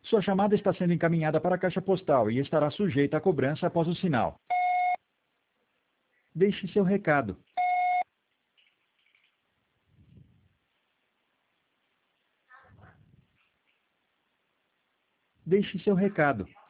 Sua chamada está sendo encaminhada para a caixa postal e estará sujeita a cobrança após o sinal. Deixe seu recado. Deixe seu recado.